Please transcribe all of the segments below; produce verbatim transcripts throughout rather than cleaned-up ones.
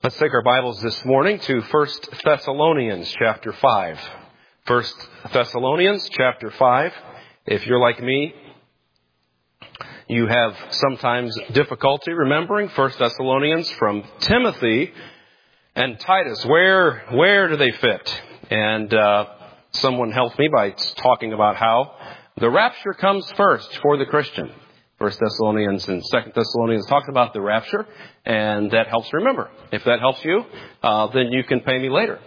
Let's take our Bibles this morning to First Thessalonians chapter five. First Thessalonians chapter five. If you're like me, you have sometimes difficulty remembering First Thessalonians from Timothy and Titus. Where, where do they fit? And uh, someone helped me by talking about how the rapture comes first for the Christian. First Thessalonians and Second Thessalonians talks about the rapture, and that helps remember. If that helps you, uh, then you can pay me later.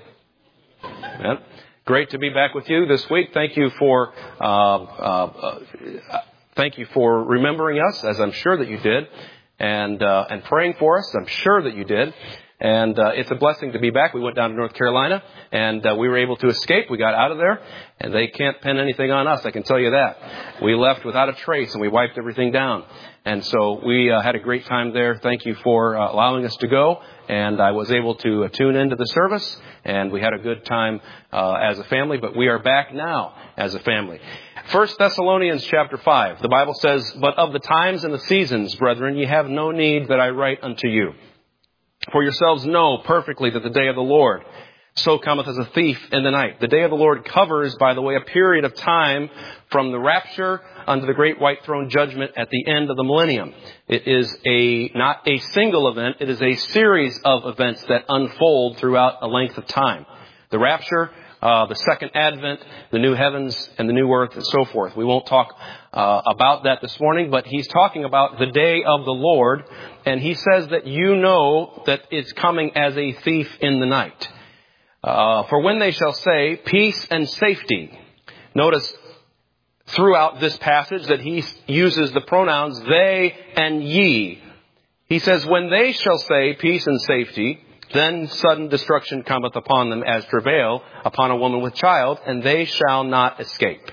Yeah. Great to be back with you this week. Thank you for uh, uh, uh, thank you for remembering us, as I'm sure that you did, and uh, and praying for us. I'm sure that you did. And uh, it's a blessing to be back. We went down to North Carolina, and uh, we were able to escape. We got out of there, and they can't pin anything on us, I can tell you that. We left without a trace, and we wiped everything down. And so we uh, had a great time there. Thank you for uh, allowing us to go. And I was able to uh, tune into the service, and we had a good time uh, as a family. But we are back now as a family. First Thessalonians chapter five, the Bible says, "But of the times and the seasons, brethren, ye have no need that I write unto you. For yourselves know perfectly that the day of the Lord so cometh as a thief in the night." The day of the Lord covers, by the way, a period of time from the rapture unto the great white throne judgment at the end of the millennium. It is a not a single event. It is a series of events that unfold throughout a length of time. The rapture, uh, the second advent, the new heavens and the new earth, and so forth. We won't talk uh, about that this morning, but he's talking about the day of the Lord. And he says that you know that it's coming as a thief in the night. Uh, for when they shall say peace and safety. Notice throughout this passage that he uses the pronouns they and ye. He says, when they shall say peace and safety, then sudden destruction cometh upon them as travail upon a woman with child, and they shall not escape.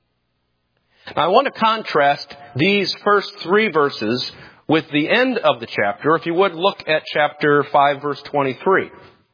Now I want to contrast these first three verses with the end of the chapter. If you would, look at chapter five, verse twenty-three.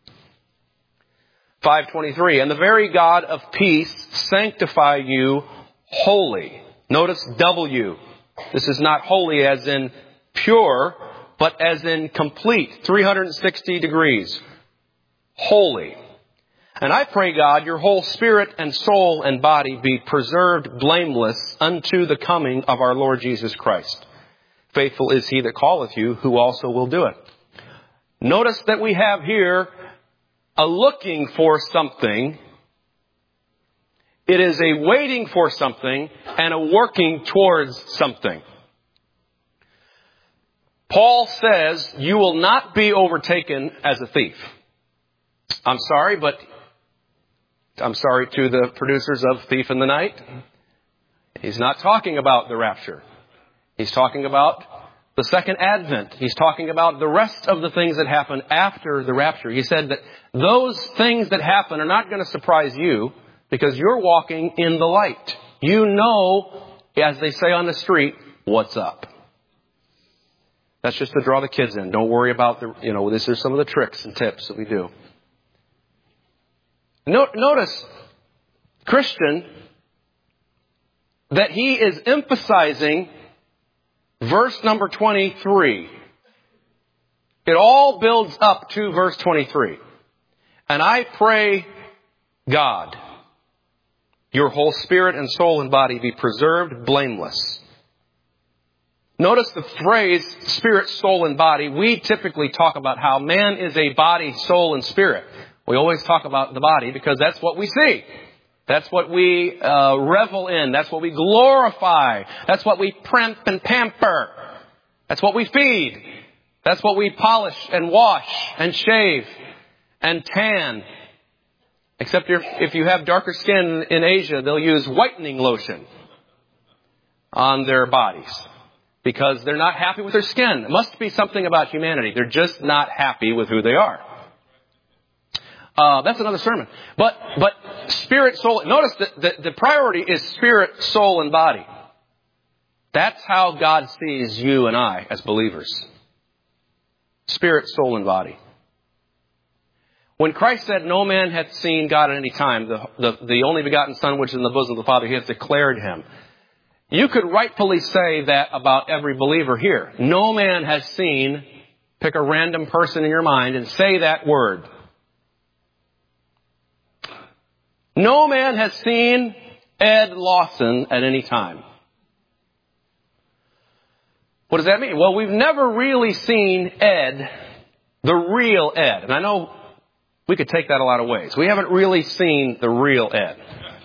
five twenty-three. "And the very God of peace sanctify you wholly." Notice W. This is not holy as in pure, but as in complete, three hundred sixty degrees. Holy. "And I pray God, your whole spirit and soul and body be preserved blameless unto the coming of our Lord Jesus Christ. Faithful is he that calleth you, who also will do it." Notice that we have here a looking for something. It is a waiting for something and a working towards something. Paul says, you will not be overtaken as a thief. I'm sorry, but I'm sorry to the producers of Thief in the Night. He's not talking about the rapture. He's talking about the second advent. He's talking about the rest of the things that happen after the rapture. He said that those things that happen are not going to surprise you because you're walking in the light. You know, as they say on the street, what's up. That's just to draw the kids in. Don't worry about the, you know, this is some of the tricks and tips that we do. Notice, Christian, that he is emphasizing verse number twenty-three. It all builds up to verse twenty-three. "And I pray God, your whole spirit and soul and body be preserved blameless." Notice the phrase spirit, soul, and body. We typically talk about how man is a body, soul, and spirit. We always talk about the body because that's what we see. That's what we uh, revel in. That's what we glorify. That's what we primp and pamper. That's what we feed. That's what we polish and wash and shave and tan. Except if, if you have darker skin in Asia, they'll use whitening lotion on their bodies because they're not happy with their skin. It must be something about humanity. They're just not happy with who they are. Uh, that's another sermon. But, but spirit, soul, notice that the, the priority is spirit, soul, and body. That's how God sees you and I as believers. Spirit, soul, and body. When Christ said, no man hath seen God at any time, the, the, the only begotten Son which is in the bosom of the Father, he hath declared him. You could rightfully say that about every believer here. No man has seen Pick a random person in your mind and say that word. No man has seen Ed Lawson at any time. What does that mean? Well, we've never really seen Ed, the real Ed. And I know we could take that a lot of ways. We haven't really seen the real Ed.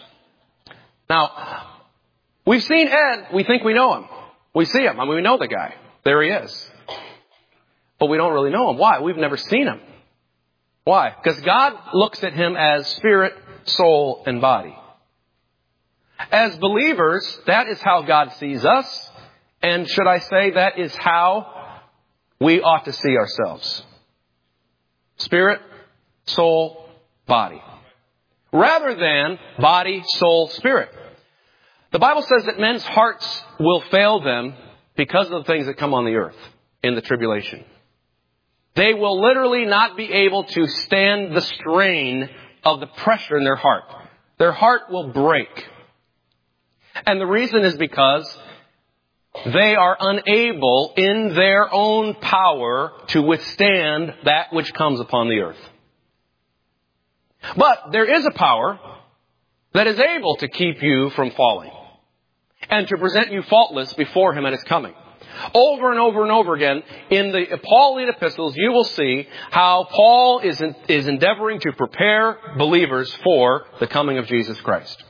Now, we've seen Ed. We think we know him. We see him. I mean, we know the guy. There he is. But we don't really know him. Why? We've never seen him. Why? Because God looks at him as spirit, soul, and body. As believers, that is how God sees us. And should I say, that is how we ought to see ourselves. Spirit, soul, body. Rather than body, soul, spirit. The Bible says that men's hearts will fail them because of the things that come on the earth in the tribulation. They will literally not be able to stand the strain of the pressure in their heart. Their heart will break. And the reason is because they are unable in their own power to withstand that which comes upon the earth. But there is a power that is able to keep you from falling and to present you faultless before Him at His coming. Over and over and over again, in the Pauline epistles, you will see how Paul is, in, is endeavoring to prepare believers for the coming of Jesus Christ.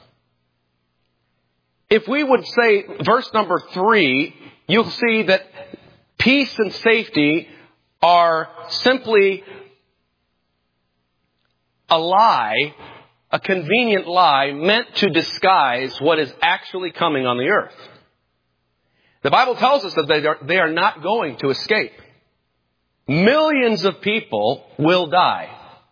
If we would say verse number three, you'll see that peace and safety are simply a lie, a convenient lie meant to disguise what is actually coming on the earth. The Bible tells us that they are, they are not going to escape. Millions of people will die.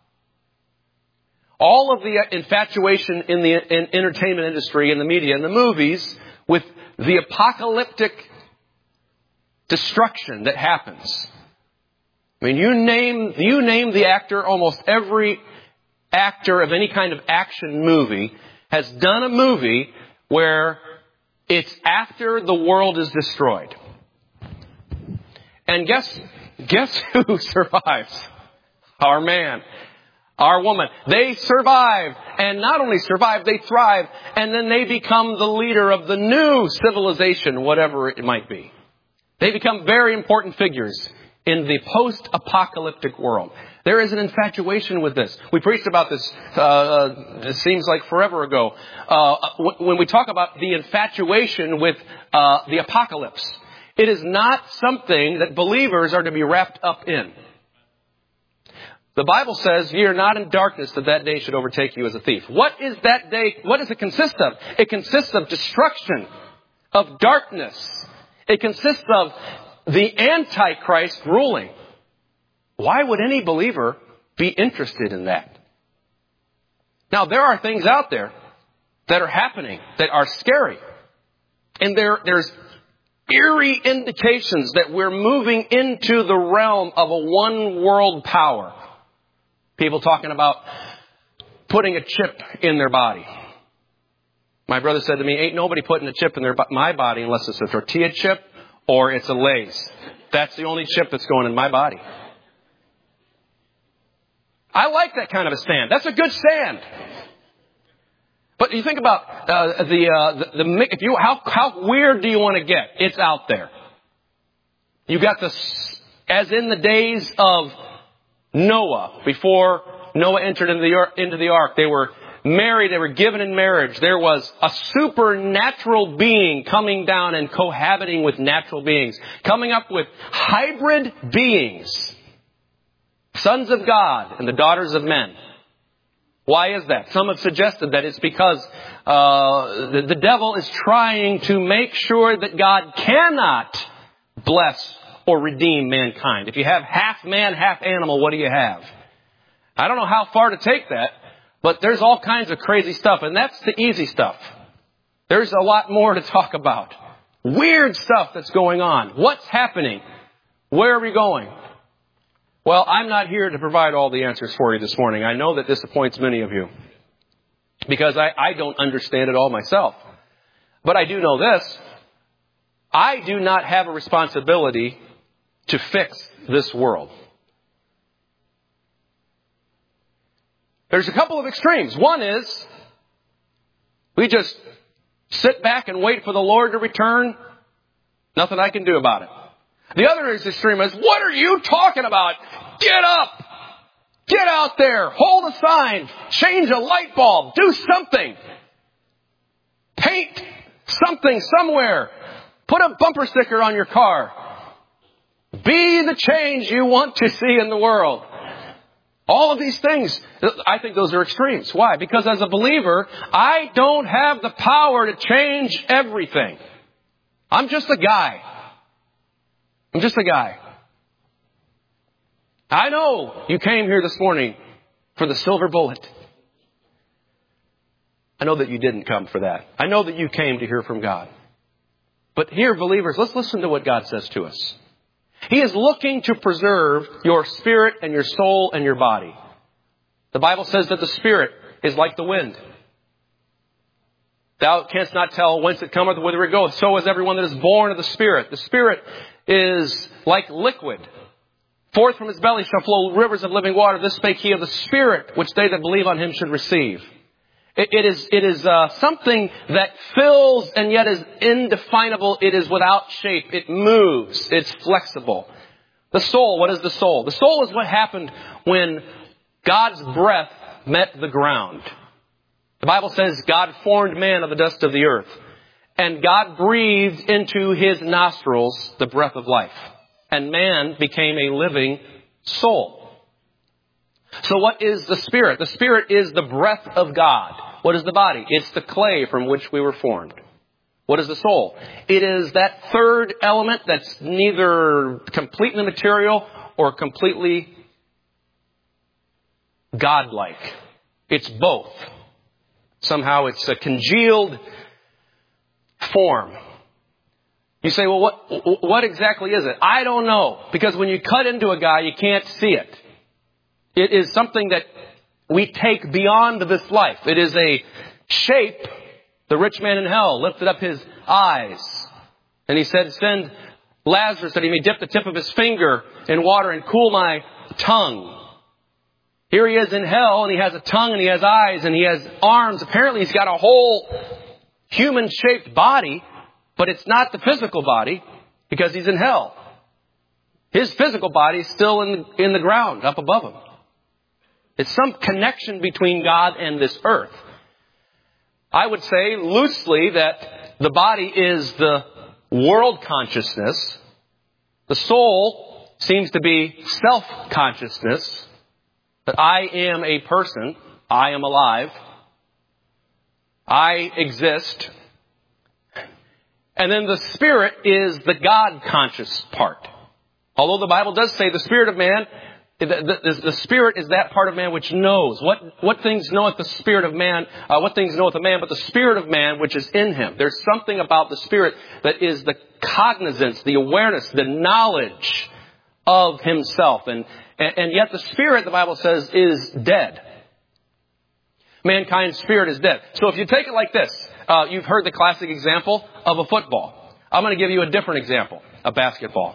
All of the infatuation in the in entertainment industry, in the media, in the movies, with the apocalyptic destruction that happens. I mean, you name, you name the actor, almost every actor of any kind of action movie has done a movie where it's after the world is destroyed. And guess, guess who survives? Our man. Our woman. They survive. And not only survive, they thrive. And then they become the leader of the new civilization, whatever it might be. They become very important figures in the post-apocalyptic world. There is an infatuation with this. We preached about this, uh, it seems like forever ago, uh, when we talk about the infatuation with uh, the apocalypse. It is not something that believers are to be wrapped up in. The Bible says, ye are not in darkness, that that day should overtake you as a thief. What is that day? What does it consist of? It consists of destruction, of darkness. It consists of the Antichrist ruling. Why would any believer be interested in that? Now, there are things out there that are happening that are scary. And there, there's eerie indications that we're moving into the realm of a one world power. People talking about putting a chip in their body. My brother said to me, ain't nobody putting a chip in their my body unless it's a tortilla chip or it's a Lay's. That's the only chip that's going in my body. I like that kind of a stand. That's a good stand. But you think about uh, the, uh, the the if you how how weird do you want to get? It's out there. You got this, as in the days of Noah, before Noah entered into the into the ark. They were married. They were given in marriage. There was a supernatural being coming down and cohabiting with natural beings, coming up with hybrid beings. Sons of God and the daughters of men. Why is that? Some have suggested that it's because uh, the, the devil is trying to make sure that God cannot bless or redeem mankind. If you have half man, half animal, what do you have? I don't know how far to take that, but there's all kinds of crazy stuff, and that's the easy stuff. There's a lot more to talk about. Weird stuff that's going on. What's happening? Where are we going? Well, I'm not here to provide all the answers for you this morning. I know that disappoints many of you because I, I don't understand it all myself. But I do know this. I do not have a responsibility to fix this world. There's a couple of extremes. One is we just sit back and wait for the Lord to return. Nothing I can do about it. The other is extreme is, what are you talking about? Get up! Get out there! Hold a sign! Change a light bulb! Do something! Paint something somewhere! Put a bumper sticker on your car! Be the change you want to see in the world. All of these things, I think those are extremes. Why? Because as a believer, I don't have the power to change everything. I'm just a guy. I'm just a guy. I know you came here this morning for the silver bullet. I know that you didn't come for that. I know that you came to hear from God. But here, believers, let's listen to what God says to us. He is looking to preserve your spirit and your soul and your body. The Bible says that the spirit is like the wind. Thou canst not tell whence it cometh, whither it goeth. So is everyone that is born of the Spirit. The Spirit is like liquid. Forth from his belly shall flow rivers of living water. This spake he of the Spirit, which they that believe on him should receive. It, it is, it is uh, something that fills and yet is indefinable. It is without shape. It moves. It's flexible. The soul, what is the soul? The soul is what happened when God's breath met the ground. The Bible says God formed man of the dust of the earth. And God breathed into his nostrils the breath of life. And man became a living soul. So what is the Spirit? The Spirit is the breath of God. What is the body? It's the clay from which we were formed. What is the soul? It is that third element that's neither completely material or completely godlike. It's both. Somehow it's a congealed form. You say, well, what, what exactly is it? I don't know. Because when you cut into a guy, you can't see it. It is something that we take beyond this life. It is a shape. The rich man in hell lifted up his eyes. And he said, send Lazarus that he may dip the tip of his finger in water and cool my tongue. Here he is in hell, and he has a tongue, and he has eyes, and he has arms. Apparently he's got a whole human-shaped body, but it's not the physical body because he's in hell. His physical body is still in, in the ground up above him. It's some connection between God and this earth. I would say loosely that the body is the world consciousness. The soul seems to be self-consciousness. That I am a person. I am alive. I exist. And then the Spirit is the God-conscious part. Although the Bible does say the Spirit of man, the, the, the Spirit is that part of man which knows. What, what things knoweth the Spirit of man, uh, what things knoweth a man, but the Spirit of man which is in him. There's something about the Spirit that is the cognizance, the awareness, the knowledge of himself. And, and, and yet the Spirit, the Bible says, is dead. Mankind's spirit is dead. So if you take it like this, uh, you've heard the classic example of a football. I'm going to give you a different example, a basketball.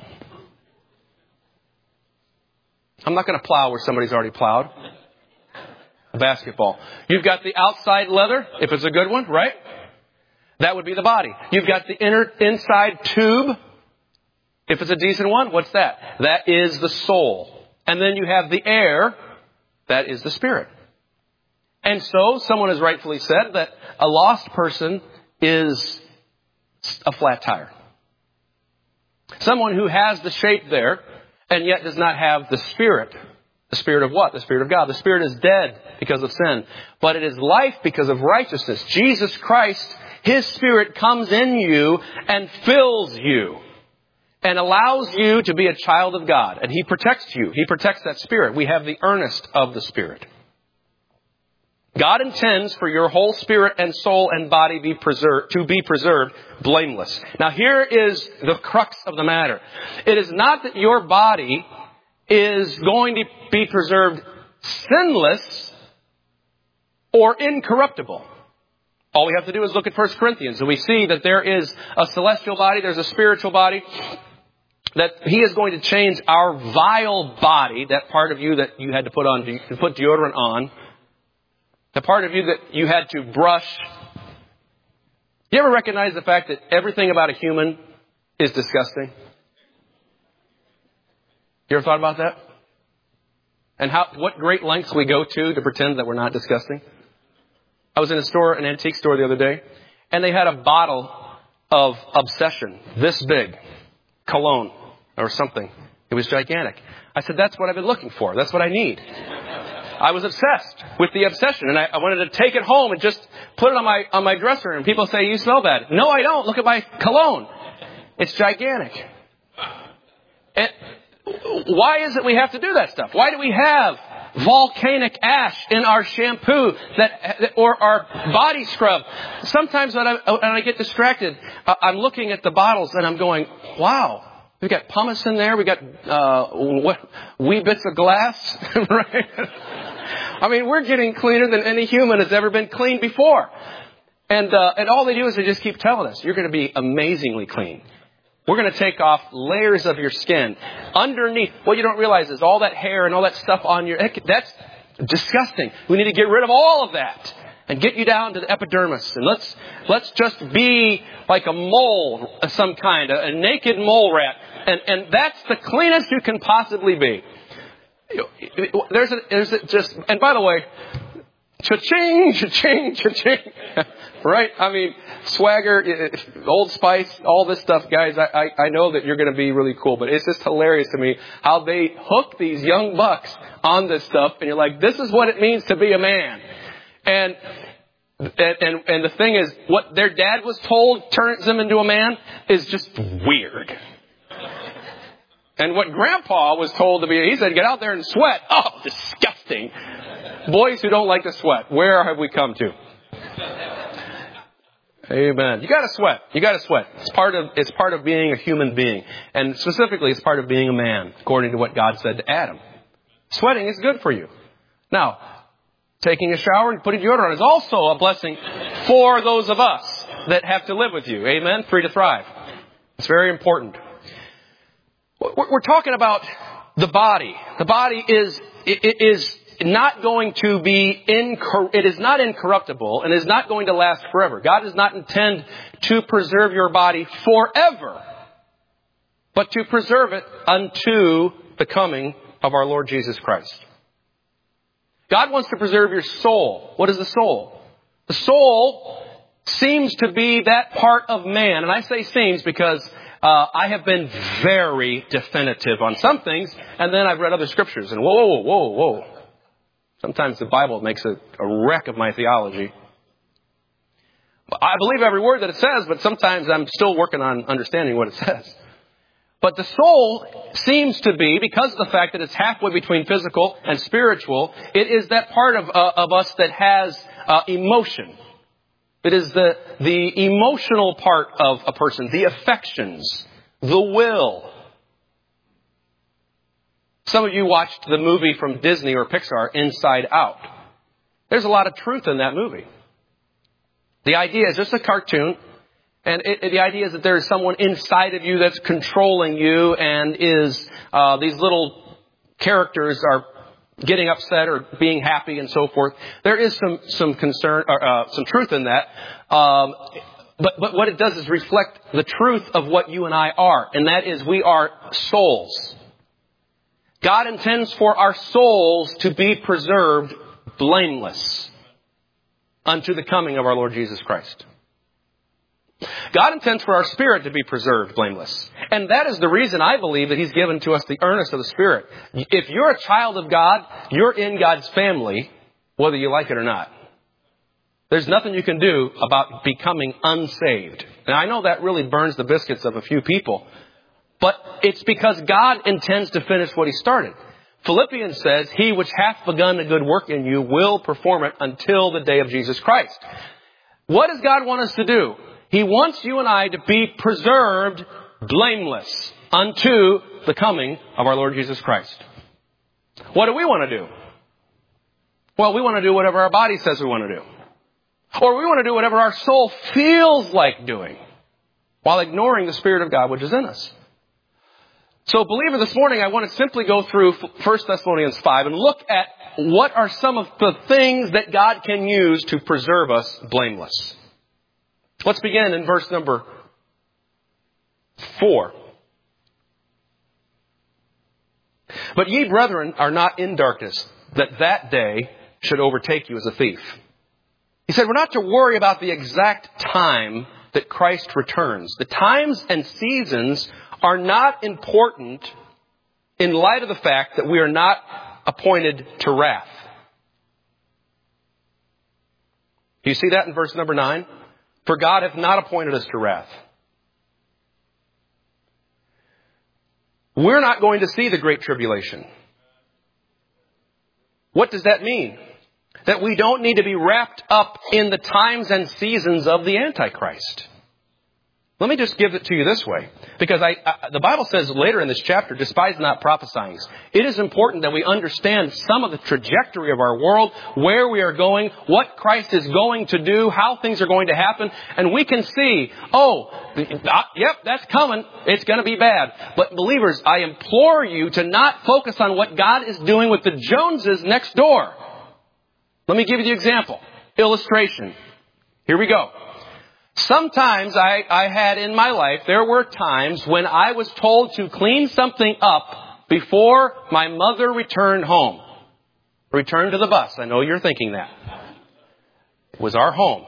I'm not going to plow where somebody's already plowed. A basketball. You've got the outside leather, if it's a good one, right? That would be the body. You've got the inner inside tube. If it's a decent one, what's that? That is the soul. And then you have the air. That is the spirit. And so, someone has rightfully said that a lost person is a flat tire. Someone who has the shape there and yet does not have the Spirit. The Spirit of what? The Spirit of God. The Spirit is dead because of sin. But it is life because of righteousness. Jesus Christ, His Spirit comes in you and fills you. And allows you to be a child of God. And He protects you. He protects that Spirit. We have the earnest of the Spirit. God intends for your whole spirit and soul and body be preserved, to be preserved blameless. Now here is the crux of the matter. It is not that your body is going to be preserved sinless or incorruptible. All we have to do is look at First Corinthians and we see that there is a celestial body, there's a spiritual body. that He is going to change our vile body, that part of you that you had to put on, to put deodorant on, the part of you that you had to brush. You ever recognize the fact that everything about a human is disgusting? You ever thought about that? And how, what great lengths we go to to pretend that we're not disgusting? I was in a store, an antique store the other day, and they had a bottle of Obsession, this big, cologne or something. It was gigantic. I said, that's what I've been looking for. That's what I need. I was obsessed with the Obsession, and I, I wanted to take it home and just put it on my on my dresser. And people say, you smell bad. No, I don't. Look at my cologne. It's gigantic. And why is it we have to do that stuff? Why do we have volcanic ash in our shampoo that, or our body scrub? Sometimes when I, when I get distracted, I'm looking at the bottles and I'm going, wow, we've got pumice in there. We got uh, what, wee bits of glass, right? I mean, we're getting cleaner than any human has ever been clean before. And uh, and all they do is they just keep telling us, you're going to be amazingly clean. We're going to take off layers of your skin. Underneath, what you don't realize is all that hair and all that stuff on your... That's disgusting. We need to get rid of all of that and get you down to the epidermis. And let's let's just be like a mole of some kind, a, a naked mole rat. And, and that's the cleanest you can possibly be. There's a, there's a just... And by the way, cha-ching, cha-ching, cha-ching. Right? I mean, Swagger, Old Spice, all this stuff, guys, I, I, I know that you're going to be really cool, but it's just hilarious to me how they hook these young bucks on this stuff, and you're like, this is what it means to be a man. And and and, and the thing is, what their dad was told turns them into a man is just weird. And what Grandpa was told to be, he said, get out there and sweat. Oh, disgusting. Boys who don't like to sweat, where have we come to? Amen. You got to sweat. You got to sweat. It's part of it's part of being a human being, and specifically, it's part of being a man, according to what God said to Adam. Sweating is good for you. Now, taking a shower and putting deodorant on is also a blessing for those of us that have to live with you. Amen. Free to thrive. It's very important. We're talking about the body. The body is it is. not going to be, incor- it is not incorruptible and is not going to last forever. God does not intend to preserve your body forever, but to preserve it unto the coming of our Lord Jesus Christ. God wants to preserve your soul. What is the soul? The soul seems to be that part of man. And I say seems because uh, I have been very definitive on some things, and then I've read other scriptures, and whoa, whoa, whoa, whoa. Sometimes the Bible makes a, a wreck of my theology. I believe every word that it says, but sometimes I'm still working on understanding what it says. But the soul seems to be, because of the fact that it's halfway between physical and spiritual, it is that part of, uh, of us that has uh, emotion. It is the, the emotional part of a person, the affections, the will. Some of you watched the movie from Disney or Pixar, Inside Out. There's a lot of truth in that movie. The idea is just a cartoon, and it, it, the idea is that there is someone inside of you that's controlling you, and is uh, these little characters are getting upset or being happy and so forth. There is some some concern, or uh, some truth in that. Um, but but what it does is reflect the truth of what you and I are, and that is we are souls. God intends for our souls to be preserved blameless unto the coming of our Lord Jesus Christ. God intends for our spirit to be preserved blameless. And that is the reason I believe that He's given to us the earnest of the Spirit. If you're a child of God, you're in God's family, whether you like it or not. There's nothing you can do about becoming unsaved. And I know that really burns the biscuits of a few people. But it's because God intends to finish what He started. Philippians says, He which hath begun a good work in you will perform it until the day of Jesus Christ. What does God want us to do? He wants you and I to be preserved blameless unto the coming of our Lord Jesus Christ. What do we want to do? Well, we want to do whatever our body says we want to do. Or we want to do whatever our soul feels like doing, while ignoring the Spirit of God which is in us. So, believer, this morning I want to simply go through First Thessalonians five and look at what are some of the things that God can use to preserve us blameless. Let's begin in verse number four. But ye, brethren, are not in darkness, that that day should overtake you as a thief. He said we're not to worry about the exact time that Christ returns. The times and seasons are not important in light of the fact that we are not appointed to wrath. Do you see that in verse number nine? For God hath not appointed us to wrath. We're not going to see the Great Tribulation. What does that mean? That we don't need to be wrapped up in the times and seasons of the Antichrist. Let me just give it to you this way. Because I, I, the Bible says later in this chapter, despise not prophesying. It is important that we understand some of the trajectory of our world, where we are going, what Christ is going to do, how things are going to happen. And we can see, oh, yep, that's coming. It's going to be bad. But believers, I implore you to not focus on what God is doing with the Joneses next door. Let me give you the example. Illustration. Here we go. Sometimes I, I had in my life, there were times when I was told to clean something up before my mother returned home. Returned to the bus. I know you're thinking that. It was our home.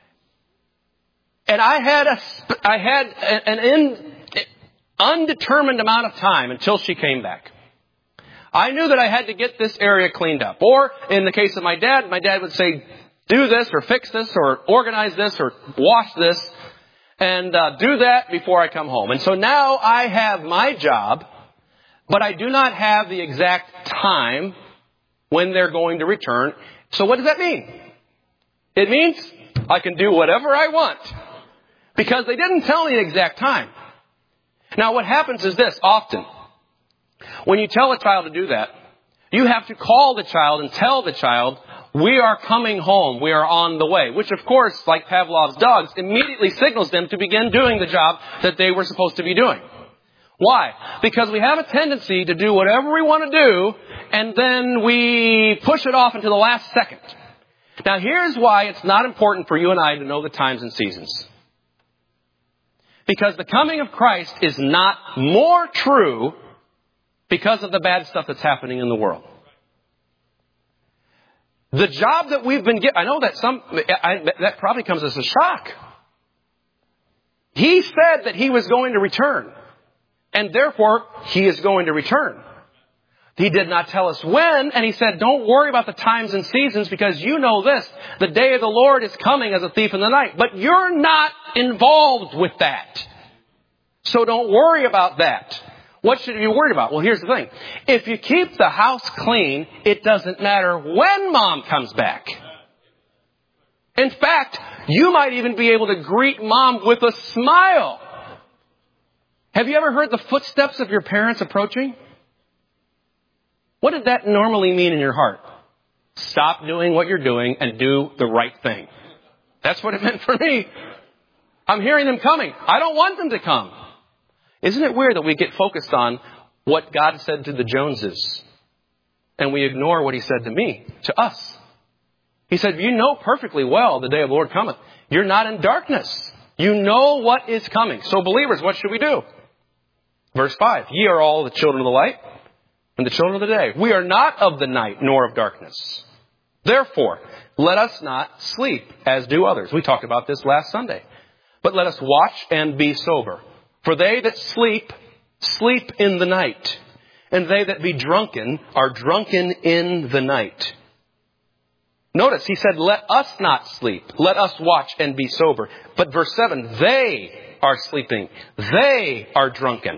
And I had a, I had an in, undetermined amount of time until she came back. I knew that I had to get this area cleaned up. Or in the case of my dad, my dad would say, do this or fix this or organize this or wash this and uh, do that before I come home. And so now I have my job, but I do not have the exact time when they're going to return. So what does that mean? It means I can do whatever I want because they didn't tell me the exact time. Now what happens is this often. When you tell a child to do that, you have to call the child and tell the child, we are coming home. We are on the way. Which, of course, like Pavlov's dogs, immediately signals them to begin doing the job that they were supposed to be doing. Why? Because we have a tendency to do whatever we want to do, and then we push it off until the last second. Now, here's why it's not important for you and I to know the times and seasons. Because the coming of Christ is not more true because of the bad stuff that's happening in the world. The job that we've been given, I know that some, I, that probably comes as a shock. He said that he was going to return. And therefore, he is going to return. He did not tell us when, and he said, don't worry about the times and seasons because you know this, the day of the Lord is coming as a thief in the night. But you're not involved with that. So don't worry about that. What should you be worried about? Well, here's the thing. If you keep the house clean, it doesn't matter when mom comes back. In fact, you might even be able to greet mom with a smile. Have you ever heard the footsteps of your parents approaching? What did that normally mean in your heart? Stop doing what you're doing and do the right thing. That's what it meant for me. I'm hearing them coming. I don't want them to come. Isn't it weird that we get focused on what God said to the Joneses and we ignore what he said to me, to us? He said, you know perfectly well the day of the Lord cometh. You're not in darkness. You know what is coming. So believers, what should we do? Verse five, ye are all the children of the light and the children of the day. We are not of the night nor of darkness. Therefore, let us not sleep as do others. We talked about this last Sunday. But let us watch and be sober. For they that sleep, sleep in the night. And they that be drunken are drunken in the night. Notice, he said, let us not sleep. Let us watch and be sober. But verse seven, they are sleeping. They are drunken.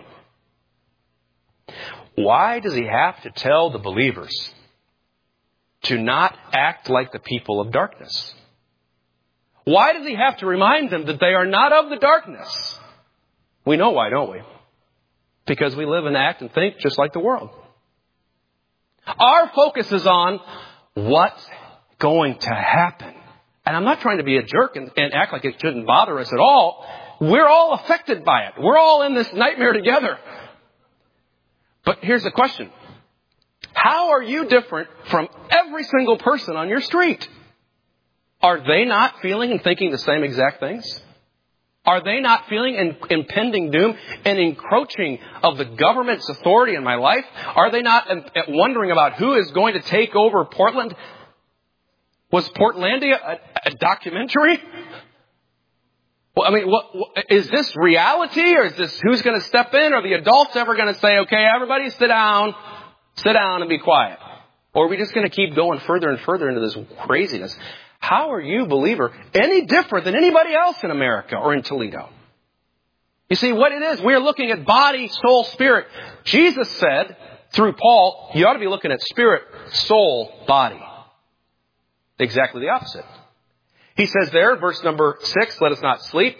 Why does he have to tell the believers to not act like the people of darkness? Why does he have to remind them that they are not of the darkness? We know why, don't we? Because we live and act and think just like the world. Our focus is on what's going to happen. And I'm not trying to be a jerk and, and act like it shouldn't bother us at all. We're all affected by it. We're all in this nightmare together. But here's the question. How are you different from every single person on your street? Are they not feeling and thinking the same exact things? Are they not feeling an impending doom and encroaching of the government's authority in my life? Are they not wondering about who is going to take over Portland? Was Portlandia a, a documentary? Well, I mean, what, what, is this reality, or is this who's going to step in? Are the adults ever going to say, okay, everybody sit down, sit down and be quiet? Or are we just going to keep going further and further into this craziness? How are you, believer, any different than anybody else in America or in Toledo? You see, what it is, we're looking at body, soul, spirit. Jesus said, through Paul, you ought to be looking at spirit, soul, body. Exactly the opposite. He says there, verse number six, let us not sleep.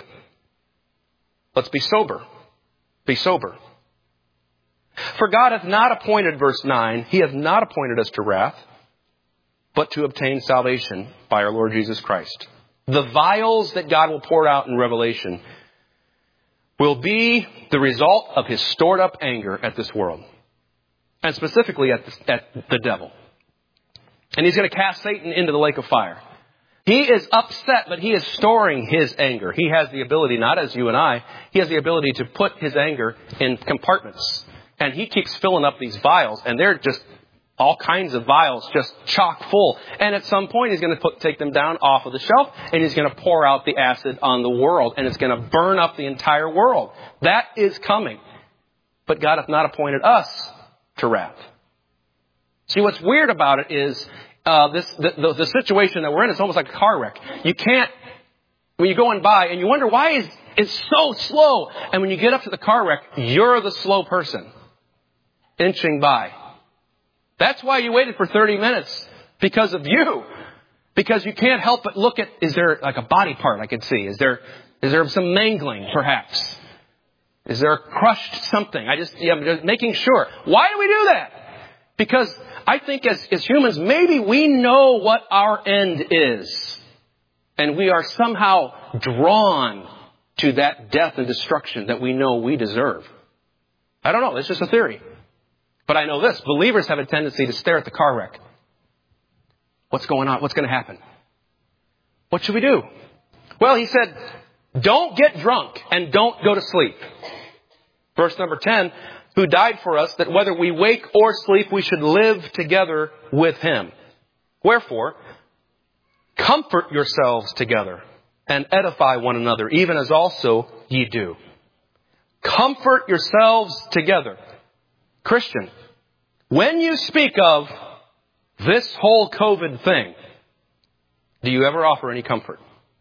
Let's be sober. Be sober. For God hath not appointed, verse nine, He hath not appointed us to wrath, but to obtain salvation by our Lord Jesus Christ. The vials that God will pour out in Revelation will be the result of His stored up anger at this world. And specifically at the, at the devil. And He's going to cast Satan into the lake of fire. He is upset, but he is storing his anger. He has the ability, not as you and I, he has the ability to put his anger in compartments. And he keeps filling up these vials, and they're just all kinds of vials, just chock full. And at some point, he's going to put, take them down off of the shelf, and he's going to pour out the acid on the world, and it's going to burn up the entire world. That is coming. But God hath not appointed us to wrath. See, what's weird about it is, Uh, this the, the, the situation that we're in is almost like a car wreck. You can't, when you're going by and you wonder why is it's so slow. And when you get up to the car wreck, you're the slow person inching by. That's why you waited for thirty minutes, because of you. Because you can't help but look at, is there like a body part I can see? Is there, is there some mangling perhaps? Is there a crushed something? I just, yeah, I'm just making sure. Why do we do that? Because I think as, as humans, maybe we know what our end is. And we are somehow drawn to that death and destruction that we know we deserve. I don't know. It's just a theory. But I know this. Believers have a tendency to stare at the car wreck. What's going on? What's going to happen? What should we do? Well, he said, don't get drunk and don't go to sleep. Verse number ten. Who died for us, that whether we wake or sleep, we should live together with Him. Wherefore, comfort yourselves together and edify one another, even as also ye do. Comfort yourselves together. Christian, when you speak of this whole COVID thing, do you ever offer any comfort?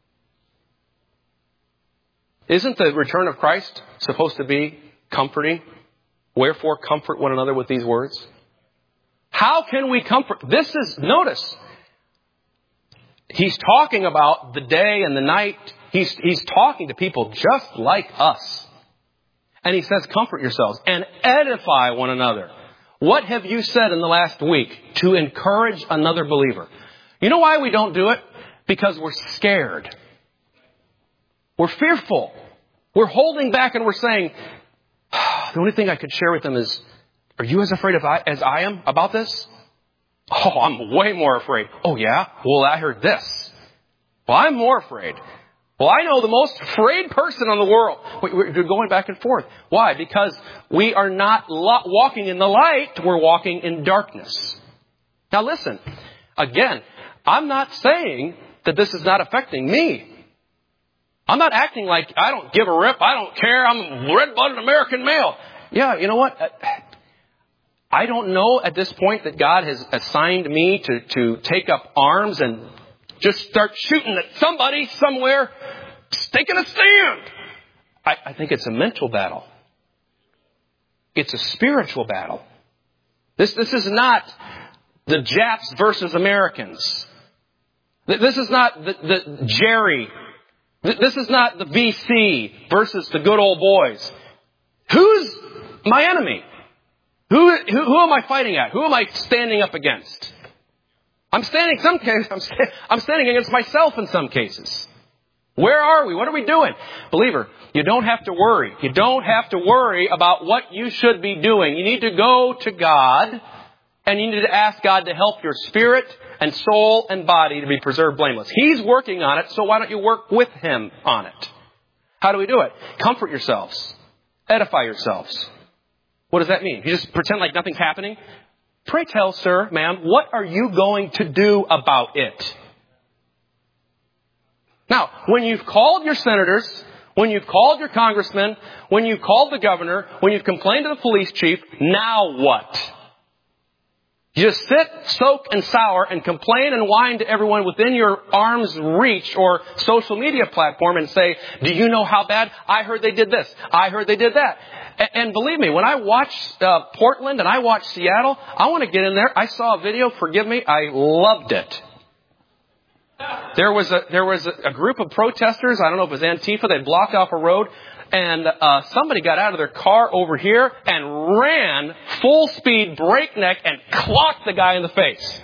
Isn't the return of Christ supposed to be comforting? Wherefore, comfort one another with these words. How can we comfort? This is, notice, he's talking about the day and the night. He's, he's talking to people just like us. And he says, comfort yourselves and edify one another. What have you said in the last week to encourage another believer? You know why we don't do it? Because we're scared. We're fearful. We're holding back and we're saying, the only thing I could share with them is, are you as afraid of I, as I am about this? Oh, I'm way more afraid. Oh, yeah? Well, I heard this. Well, I'm more afraid. Well, I know the most afraid person in the world. We're going back and forth. Why? Because we are not walking in the light. We're walking in darkness. Now, listen. Again, I'm not saying that this is not affecting me. I'm not acting like I don't give a rip. I don't care. I'm a red-blooded American male. Yeah, you know what? I don't know at this point that God has assigned me to, to take up arms and just start shooting at somebody somewhere, taking a stand. I, I think it's a mental battle. It's a spiritual battle. This, this is not the Japs versus Americans. This is not the, the Jerry. This is not the V C versus the good old boys. Who's my enemy? Who, who, who am I fighting at? Who am I standing up against? I'm standing some cases. I'm, I'm standing against myself in some cases. Where are we? What are we doing? Believer, you don't have to worry. You don't have to worry about what you should be doing. You need to go to God, and you need to ask God to help your spirit and soul and body to be preserved blameless. He's working on it, so why don't you work with Him on it? How do we do it? Comfort yourselves. Edify yourselves. What does that mean? You just pretend like nothing's happening? Pray tell, sir, ma'am, what are you going to do about it? Now, when you've called your senators, when you've called your congressmen, when you've called the governor, when you've complained to the police chief, now what? You just sit, soak, and sour and complain and whine to everyone within your arm's reach or social media platform and say, do you know how bad? I heard they did this. I heard they did that. And believe me, when I watch uh, Portland and I watch Seattle, I want to get in there. I saw a video, forgive me, I loved it. There was a there was a, a group of protesters, I don't know if it was Antifa, they blocked off a road. And uh, somebody got out of their car over here and ran full speed, breakneck, and clocked the guy in the face.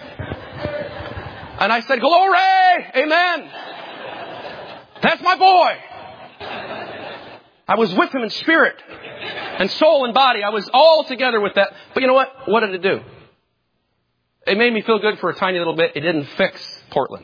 And I said, glory! Amen! That's my boy! I was with him in spirit and soul and body. I was all together with that. But you know what? What did it do? It made me feel good for a tiny little bit. It didn't fix Portland.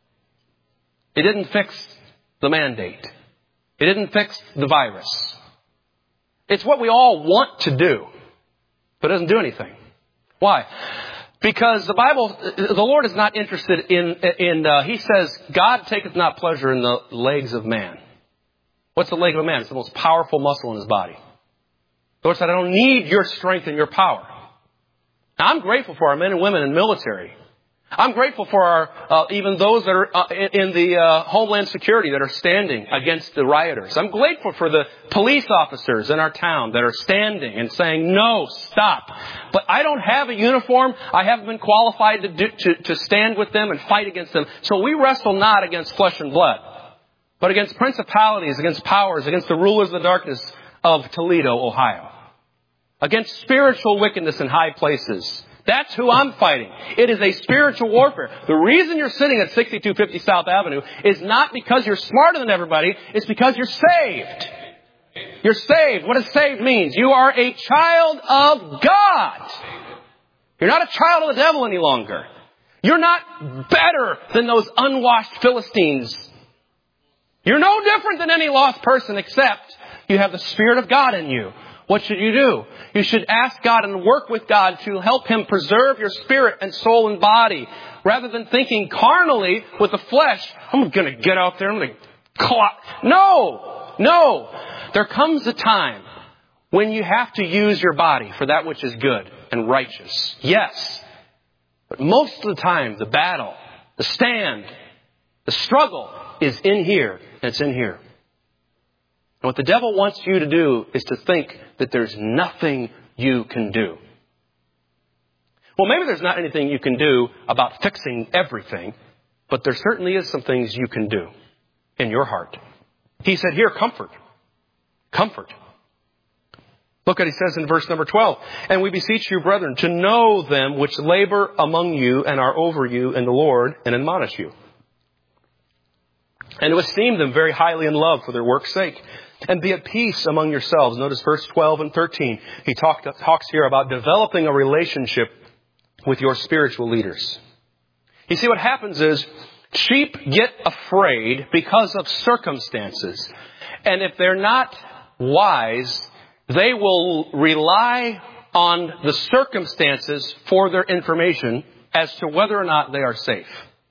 It didn't fix the mandate. It didn't fix the virus. It's what we all want to do, but it doesn't do anything. Why? Because the Bible, the Lord is not interested in, in uh, He says, God taketh not pleasure in the legs of man. What's the leg of a man? It's the most powerful muscle in his body. The Lord said, I don't need your strength and your power. Now, I'm grateful for our men and women in the military. I'm grateful for our, uh, even those that are uh, in the uh, Homeland Security that are standing against the rioters. I'm grateful for the police officers in our town that are standing and saying, no, stop. But I don't have a uniform. I haven't been qualified to, do, to, to stand with them and fight against them. So we wrestle not against flesh and blood, but against principalities, against powers, against the rulers of the darkness of Toledo, Ohio, against spiritual wickedness in high places. That's who I'm fighting. It is a spiritual warfare. The reason you're sitting at sixty-two fifty South Avenue is not because you're smarter than everybody. It's because you're saved. You're saved. What does saved means? You are a child of God. You're not a child of the devil any longer. You're not better than those unwashed Philistines. You're no different than any lost person except you have the Spirit of God in you. What should you do? You should ask God and work with God to help Him preserve your spirit and soul and body. Rather than thinking carnally with the flesh, I'm going to get out there, I'm going to clock. No! No! There comes a time when you have to use your body for that which is good and righteous. Yes. But most of the time, the battle, the stand, the struggle is in here, and it's in here. And what the devil wants you to do is to think that there's nothing you can do. Well, maybe there's not anything you can do about fixing everything, but there certainly is some things you can do in your heart. He said, here, comfort. Comfort. Look what he says in verse number twelve. And we beseech you, brethren, to know them which labor among you and are over you in the Lord and admonish you. And to esteem them very highly in love for their work's sake. And be at peace among yourselves. Notice verse twelve and thirteen. He talked, talks here about developing a relationship with your spiritual leaders. You see, what happens is sheep get afraid because of circumstances. And if they're not wise, they will rely on the circumstances for their information as to whether or not they are safe.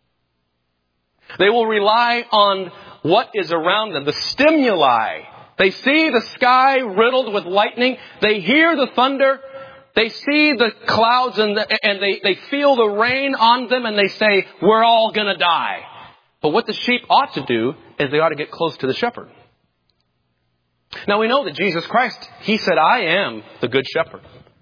They will rely on what is around them, the stimuli. They see the sky riddled with lightning. They hear the thunder. They see the clouds and, the, and they, they feel the rain on them and they say, we're all going to die. But what the sheep ought to do is they ought to get close to the shepherd. Now we know that Jesus Christ, He said, I am the good shepherd.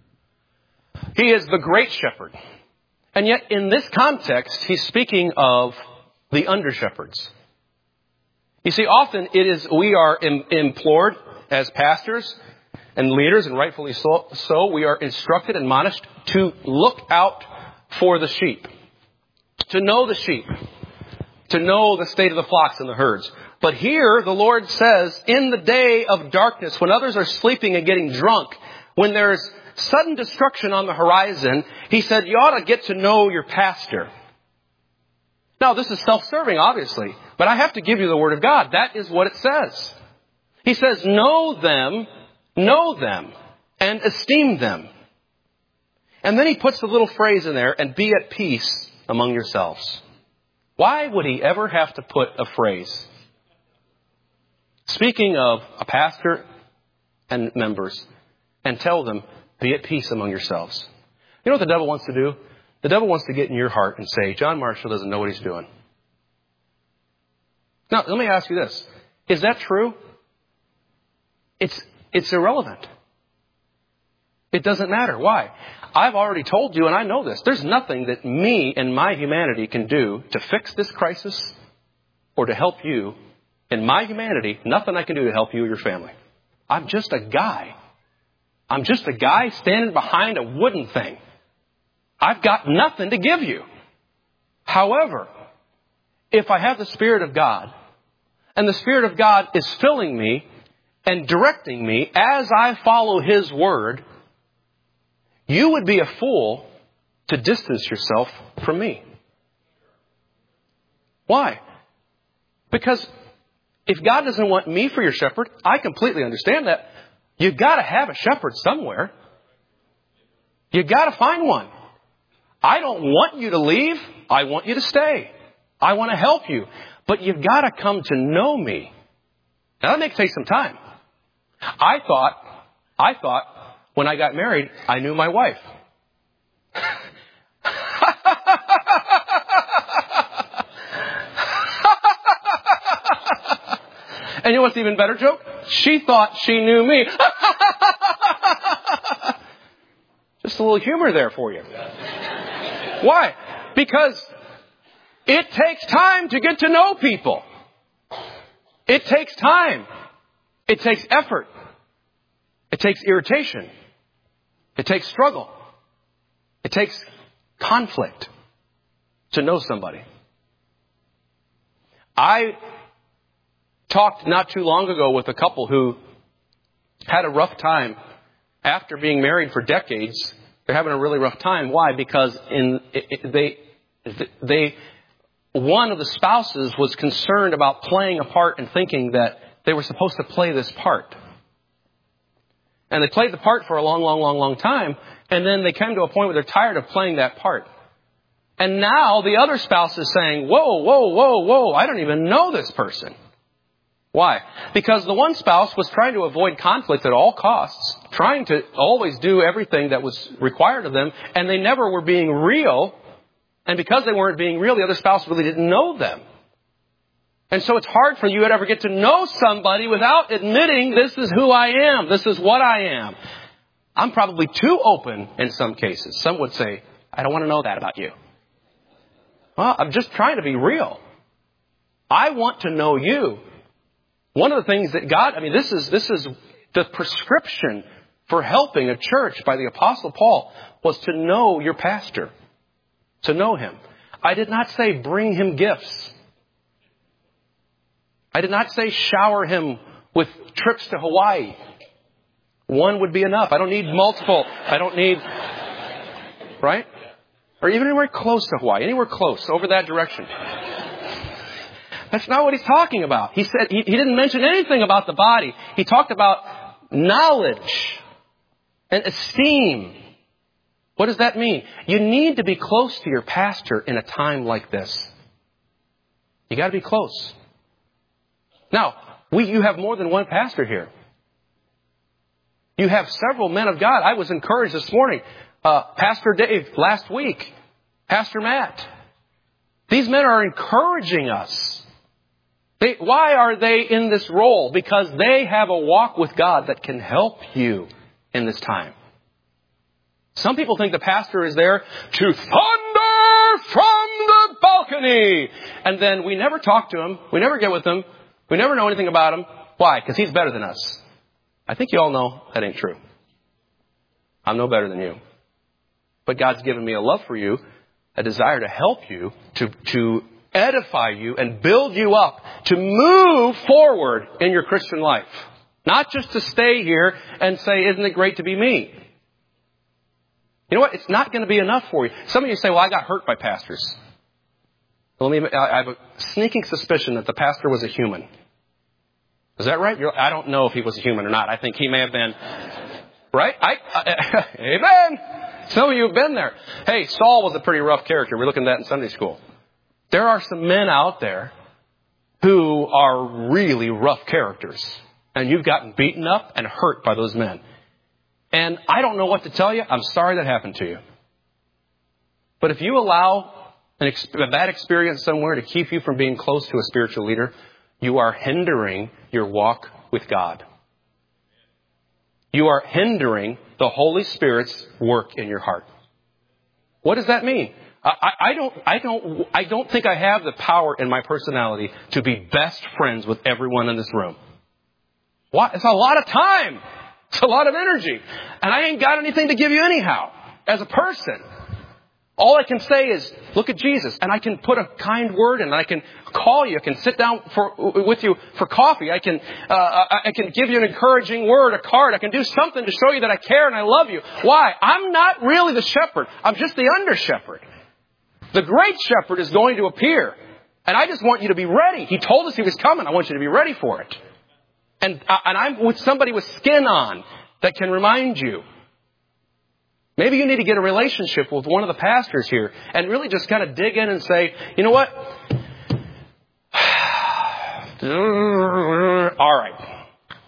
He is the great shepherd. And yet in this context, He's speaking of the under-shepherds. You see, often it is we are im- implored as pastors and leaders, and rightfully so, so, we are instructed and admonished to look out for the sheep, to know the sheep, to know the state of the flocks and the herds. But here the Lord says, in the day of darkness, when others are sleeping and getting drunk, when there's sudden destruction on the horizon, He said, you ought to get to know your pastor. Now, this is self-serving, obviously, but I have to give you the Word of God. That is what it says. He says, know them, know them, and esteem them. And then He puts a little phrase in there, and be at peace among yourselves. Why would He ever have to put a phrase? Speaking of a pastor and members, and tell them, be at peace among yourselves. You know what the devil wants to do? The devil wants to get in your heart and say, John Marshall doesn't know what he's doing. Now, let me ask you this. Is that true? It's, it's irrelevant. It doesn't matter. Why? I've already told you, and I know this, there's nothing that me and my humanity can do to fix this crisis or to help you. In my humanity, nothing I can do to help you or your family. I'm just a guy. I'm just a guy standing behind a wooden thing. I've got nothing to give you. However, if I have the Spirit of God, and the Spirit of God is filling me and directing me as I follow His Word, you would be a fool to distance yourself from me. Why? Because if God doesn't want me for your shepherd, I completely understand that. You've got to have a shepherd somewhere. You've got to find one. I don't want you to leave. I want you to stay. I want to help you. But you've got to come to know me. Now, that may take some time. I thought, I thought when I got married, I knew my wife. And you know what's the even better joke? She thought she knew me. Just a little humor there for you. Why? Because it takes time to get to know people. It takes time. It takes effort. It takes irritation. It takes struggle. It takes conflict to know somebody. I talked not too long ago with a couple who had a rough time after being married for decades. They're having a really rough time. Why? Because in it, it, they they one of the spouses was concerned about playing a part and thinking that they were supposed to play this part. And they played the part for a long, long, long, long time. And then they came to a point where they're tired of playing that part. And now the other spouse is saying, whoa, whoa, whoa, whoa, I don't even know this person. Why? Because the one spouse was trying to avoid conflict at all costs, trying to always do everything that was required of them, and they never were being real. And because they weren't being real, the other spouse really didn't know them. And so it's hard for you to ever get to know somebody without admitting, this is who I am, this is what I am. I'm probably too open in some cases. Some would say, I don't want to know that about you. Well, I'm just trying to be real. I want to know you. One of the things that God, I mean, this is this is the prescription for helping a church by the Apostle Paul was to know your pastor, to know him. I did not say bring him gifts. I did not say shower him with trips to Hawaii. One would be enough. I don't need multiple. I don't need, right? Or even anywhere close to Hawaii, anywhere close, over that direction. That's not what he's talking about. He said, he, he didn't mention anything about the body. He talked about knowledge and esteem. What does that mean? You need to be close to your pastor in a time like this. You got to be close. Now, we, you have more than one pastor here. You have several men of God. I was encouraged this morning. Uh, Pastor Dave last week. Pastor Matt. These men are encouraging us. They, why are they in this role? Because they have a walk with God that can help you in this time. Some people think the pastor is there to thunder from the balcony. And then we never talk to him. We never get with him. We never know anything about him. Why? Because he's better than us. I think you all know that ain't true. I'm no better than you. But God's given me a love for you, a desire to help you, to, to edify you and build you up to move forward in your Christian life. Not just to stay here and say, isn't it great to be me? You know what? It's not going to be enough for you. Some of you say, well, I got hurt by pastors. Well, let me, I have a sneaking suspicion that the pastor was a human. Is that right? You're, I don't know if he was a human or not. I think he may have been. Right? I, I, amen. Some of you have been there. Hey, Saul was a pretty rough character. We're looking at that in Sunday school. There are some men out there who are really rough characters. And you've gotten beaten up and hurt by those men. And I don't know what to tell you. I'm sorry that happened to you. But if you allow an ex- a bad experience somewhere to keep you from being close to a spiritual leader, you are hindering your walk with God. You are hindering the Holy Spirit's work in your heart. What does that mean? I, I don't, I don't, I don't think I have the power in my personality to be best friends with everyone in this room. What? It's a lot of time. It's a lot of energy. And I ain't got anything to give you anyhow, as a person. All I can say is, look at Jesus. And I can put a kind word in. And I can call you. I can sit down for, with you for coffee. I can, uh, I can give you an encouraging word, a card. I can do something to show you that I care and I love you. Why? I'm not really the shepherd. I'm just the under shepherd. The great shepherd is going to appear. And I just want you to be ready. He told us he was coming. I want you to be ready for it. And, uh, and I'm with somebody with skin on that can remind you. Maybe you need to get a relationship with one of the pastors here and really just kind of dig in and say, you know what? All right.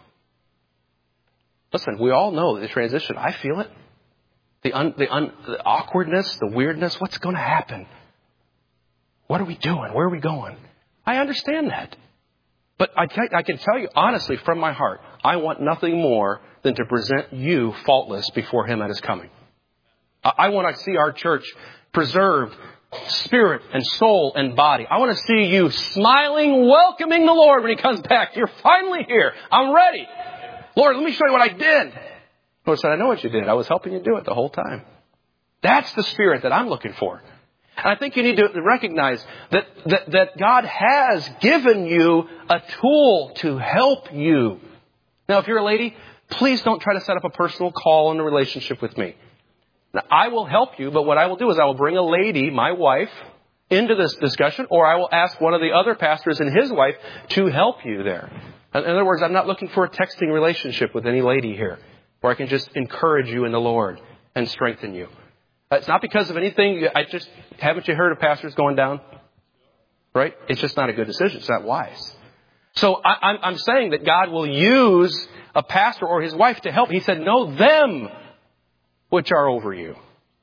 Listen, we all know the transition. I feel it. The, un, the, un, the awkwardness, the weirdness. What's going to happen? What are we doing? Where are we going? I understand that. But I, I can tell you honestly from my heart, I want nothing more than to present you faultless before Him at His coming. I want to see our church preserved, spirit and soul and body. I want to see you smiling, welcoming the Lord when He comes back. You're finally here. I'm ready. Lord, let me show you what I did. The Lord said, I know what you did. I was helping you do it the whole time. That's the spirit that I'm looking for. And I think you need to recognize that, that, that God has given you a tool to help you. Now, if you're a lady, please don't try to set up a personal call in a relationship with me. Now, I will help you, but what I will do is I will bring a lady, my wife, into this discussion, or I will ask one of the other pastors and his wife to help you there. In other words, I'm not looking for a texting relationship with any lady here, where I can just encourage you in the Lord and strengthen you. It's not because of anything. I just, haven't you heard of pastors going down? Right? It's just not a good decision. It's not wise. So I, I'm, I'm saying that God will use a pastor or his wife to help. He said, know them which are over you.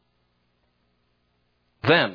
Them.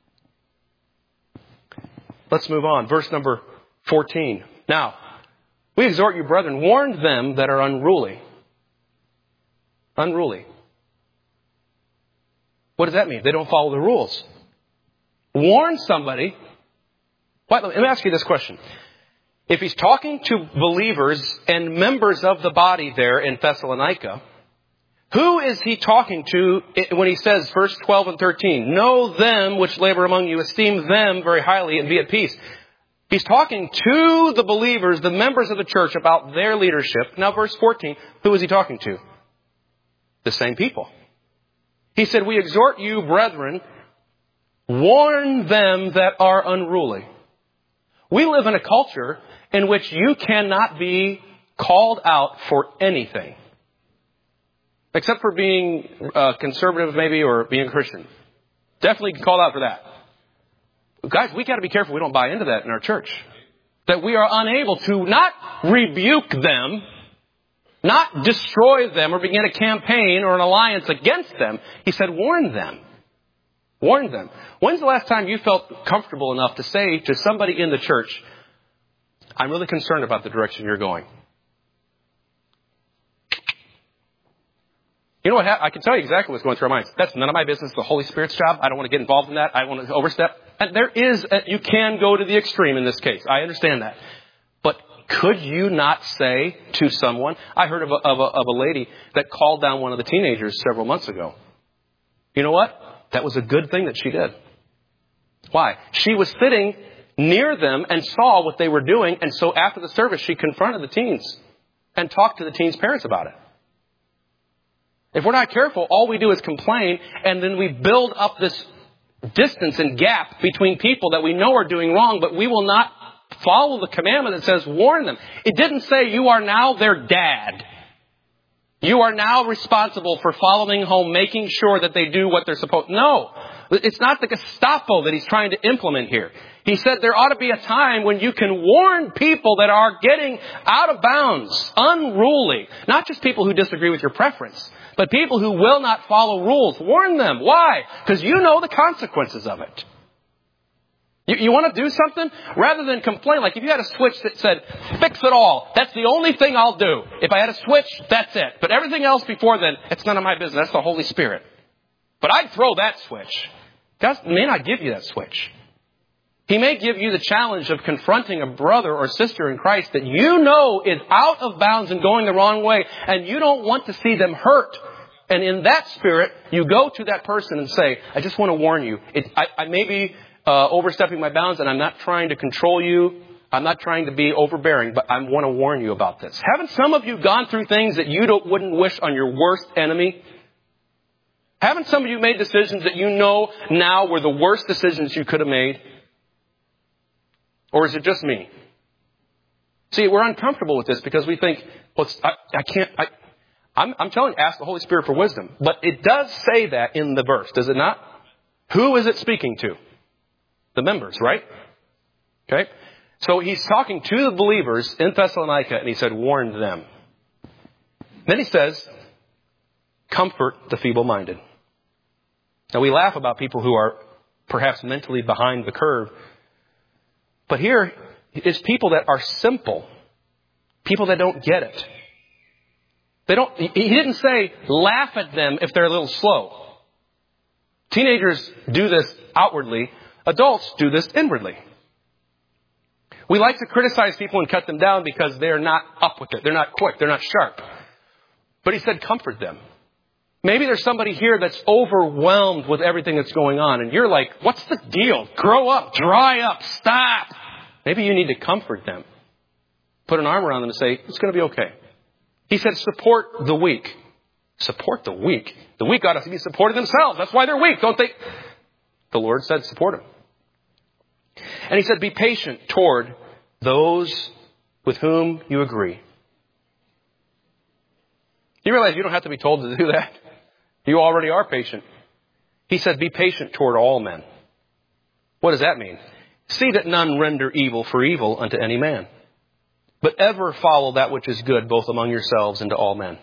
Let's move on. Verse number fourteen. Now, we exhort you, brethren, warn them that are unruly. Unruly. What does that mean? They don't follow the rules. Warn somebody. Wait, let me ask you this question. If he's talking to believers and members of the body there in Thessalonica, who is he talking to when he says, verse twelve and thirteen, know them which labor among you, esteem them very highly, and be at peace. He's talking to the believers, the members of the church, about their leadership. Now, verse fourteen, who is he talking to? The same people. He said, we exhort you, brethren, warn them that are unruly. We live in a culture in which you cannot be called out for anything. Except for being uh, conservative, maybe, or being a Christian. Definitely called out for that. Guys, we got to be careful we don't buy into that in our church. That we are unable to not rebuke them, not destroy them, or begin a campaign or an alliance against them. He said, warn them. Warn them. When's the last time you felt comfortable enough to say to somebody in the church, I'm really concerned about the direction you're going? You know what? I can tell you exactly what's going through our minds. That's none of my business. The Holy Spirit's job. I don't want to get involved in that. I don't want to overstep. And there is, a, you can go to the extreme in this case. I understand that. But could you not say to someone, I heard of a, of a, of a lady that called down one of the teenagers several months ago. You know what? That was a good thing that she did. Why? She was sitting near them and saw what they were doing. And so after the service, she confronted the teens and talked to the teens' parents about it. If we're not careful, all we do is complain, and then we build up this distance and gap between people that we know are doing wrong, but we will not follow the commandment that says warn them. It didn't say you are now their dad. You are now responsible for following home, making sure that they do what they're supposed to. No, it's not the Gestapo that he's trying to implement here. He said there ought to be a time when you can warn people that are getting out of bounds, unruly. Not just people who disagree with your preference, but people who will not follow rules. Warn them. Why? Because you know the consequences of it. You, you want to do something? Rather than complain, like if you had a switch that said, fix it all. That's the only thing I'll do. If I had a switch, that's it. But everything else before then, it's none of my business. That's the Holy Spirit. But I'd throw that switch. God may not give you that switch. He may give you the challenge of confronting a brother or sister in Christ that you know is out of bounds and going the wrong way, and you don't want to see them hurt. And in that spirit, you go to that person and say, I just want to warn you. It, I, I may be uh, overstepping my bounds, and I'm not trying to control you. I'm not trying to be overbearing, but I want to warn you about this. Haven't some of you gone through things that you don't, wouldn't wish on your worst enemy? Haven't some of you made decisions that you know now were the worst decisions you could have made? Or is it just me? See, we're uncomfortable with this because we think, well, it's, I, I can't, I, I'm, I'm telling you, ask the Holy Spirit for wisdom. But it does say that in the verse, does it not? Who is it speaking to? The members, right? Okay. So he's talking to the believers in Thessalonica, and he said, warn them. Then he says, comfort the feeble-minded. Now, we laugh about people who are perhaps mentally behind the curve. But here is people that are simple. People that don't get it. They don't, he didn't say laugh at them if they're a little slow. Teenagers do this outwardly. Adults do this inwardly. We like to criticize people and cut them down because they're not up with it. They're not quick. They're not sharp. But he said comfort them. Maybe there's somebody here that's overwhelmed with everything that's going on. And you're like, what's the deal? Grow up, dry up, stop. Maybe you need to comfort them. Put an arm around them and say, it's going to be okay. He said, support the weak. Support the weak. The weak ought to be supported themselves. That's why they're weak, don't they? The Lord said, support them. And he said, be patient toward those with whom you agree. You realize you don't have to be told to do that. You already are patient. He said, be patient toward all men. What does that mean? See that none render evil for evil unto any man, but ever follow that which is good, both among yourselves and to all men.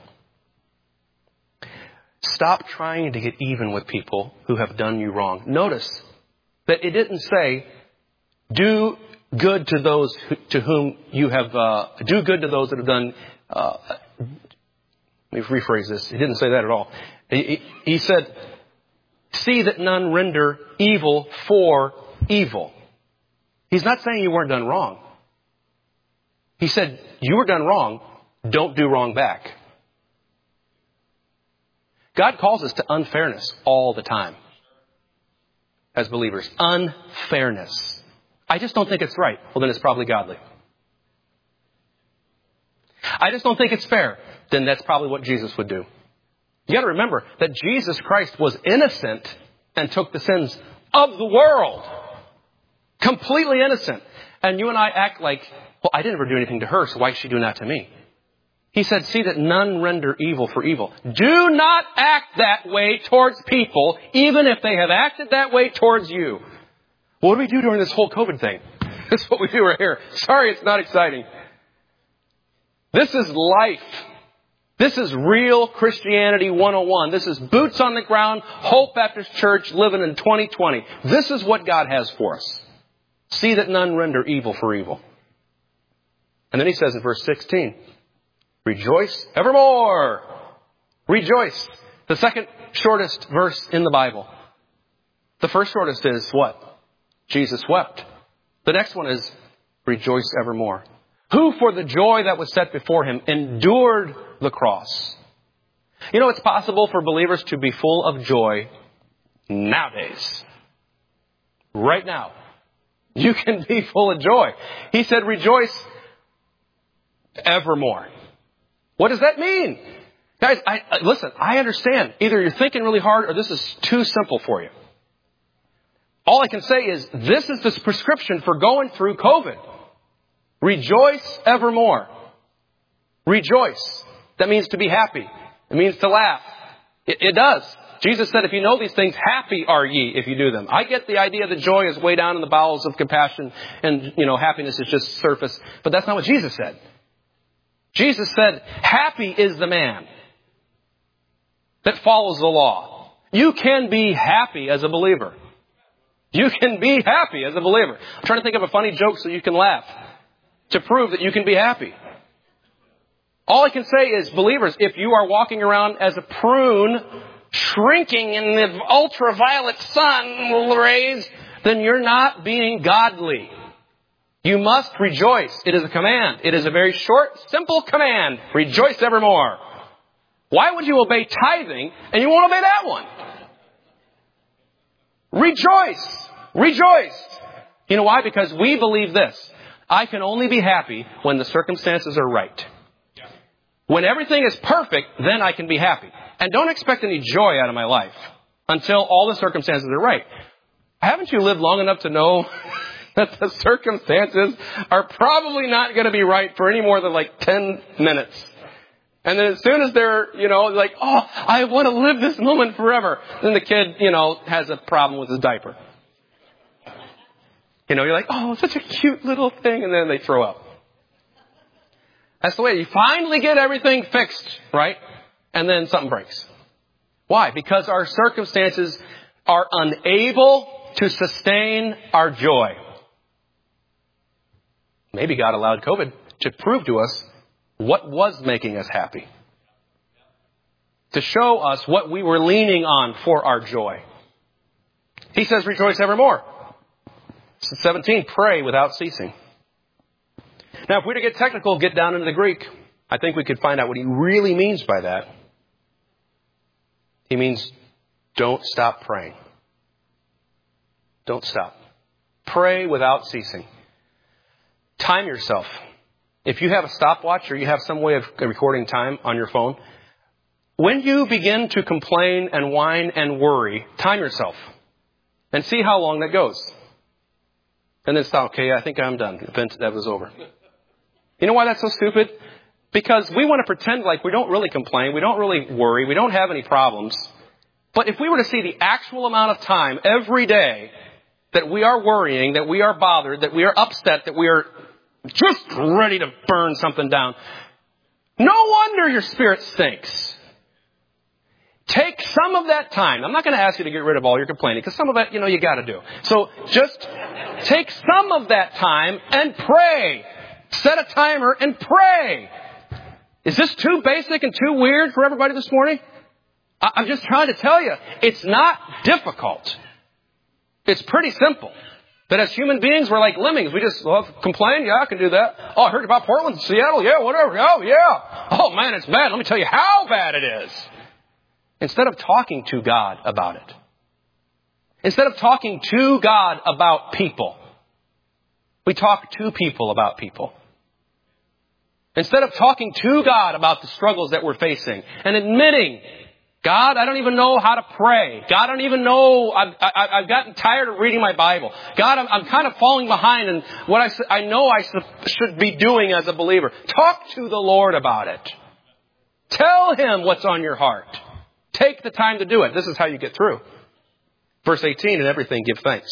Stop trying to get even with people who have done you wrong. Notice that it didn't say, do good to those who, to whom you have, uh, do good to those that have done, uh, let me rephrase this. He didn't say that at all. He, he, he said, see that none render evil for evil. He's not saying you weren't done wrong. He said, you were done wrong. Don't do wrong back. God calls us to unfairness all the time as believers. Unfairness. I just don't think it's right. Well, then it's probably godly. I just don't think it's fair. Then that's probably what Jesus would do. You got to remember that Jesus Christ was innocent and took the sins of the world. Completely innocent. And you and I act like, well, I didn't ever do anything to her, so why is she doing that to me? He said, see that none render evil for evil. Do not act that way towards people, even if they have acted that way towards you. What do we do during this whole COVID thing? That's what we do right here. Sorry, it's not exciting. This is life. This is real Christianity one oh one. This is boots on the ground, Hope Baptist Church living in twenty twenty. This is what God has for us. See that none render evil for evil. And then he says in verse sixteen, rejoice evermore. Rejoice. The second shortest verse in the Bible. The first shortest is what? Jesus wept. The next one is rejoice evermore. Who for the joy that was set before him endured the cross. You know, it's possible for believers to be full of joy nowadays. Right now. You can be full of joy. He said, rejoice evermore. What does that mean? Guys, I, I, listen, I understand. Either you're thinking really hard or this is too simple for you. All I can say is this is the prescription for going through COVID. Rejoice evermore. Rejoice. That means to be happy. It means to laugh. It, it does. Jesus said, if you know these things, happy are ye if you do them. I get the idea that joy is way down in the bowels of compassion and, you know, happiness is just surface. But that's not what Jesus said. Jesus said, happy is the man that follows the law. You can be happy as a believer. You can be happy as a believer. I'm trying to think of a funny joke so you can laugh to prove that you can be happy. All I can say is, believers, if you are walking around as a prune, shrinking in the ultraviolet sun rays, then you're not being godly. You must rejoice. It is a command. It is a very short, simple command. Rejoice evermore. Why would you obey tithing and you won't obey that one? Rejoice. Rejoice. You know why? Because we believe this. I can only be happy when the circumstances are right. When everything is perfect, then I can be happy. And don't expect any joy out of my life until all the circumstances are right. Haven't you lived long enough to know that the circumstances are probably not going to be right for any more than like ten minutes? And then as soon as they're, you know, like, oh, I want to live this moment forever. Then the kid, you know, has a problem with his diaper. You know, you're like, oh, such a cute little thing. And then they throw up. That's the way you finally get everything fixed, right? And then something breaks. Why? Because our circumstances are unable to sustain our joy. Maybe God allowed COVID to prove to us what was making us happy. To show us what we were leaning on for our joy. He says, rejoice evermore. seventeen, pray without ceasing. Now, if we were to get technical, get down into the Greek, I think we could find out what he really means by that. He means, don't stop praying. Don't stop. Pray without ceasing. Time yourself. If you have a stopwatch or you have some way of recording time on your phone, when you begin to complain and whine and worry, time yourself and see how long that goes. And then stop. Okay, I think I'm done. Event that was over. You know why that's so stupid? Because we want to pretend like we don't really complain. We don't really worry. We don't have any problems. But if we were to see the actual amount of time every day that we are worrying, that we are bothered, that we are upset, that we are just ready to burn something down, no wonder your spirit stinks. Take some of that time. I'm not going to ask you to get rid of all your complaining because some of that, you know, you got to do. So just take some of that time and pray. Set a timer and pray. Is this too basic and too weird for everybody this morning? I'm just trying to tell you, it's not difficult. It's pretty simple. But as human beings, we're like lemmings. We just love complain. Yeah, I can do that. Oh, I heard about Portland, Seattle. Yeah, whatever. Oh, yeah. Oh, man, it's bad. Let me tell you how bad it is. Instead of talking to God about it. Instead of talking to God about people. We talk to people about people. Instead of talking to God about the struggles that we're facing and admitting, God, I don't even know how to pray. God, I don't even know. I've, I, I've gotten tired of reading my Bible. God, I'm, I'm kind of falling behind in what I, I know I should be doing as a believer. Talk to the Lord about it. Tell Him what's on your heart. Take the time to do it. This is how you get through. Verse eighteen, in everything give thanks.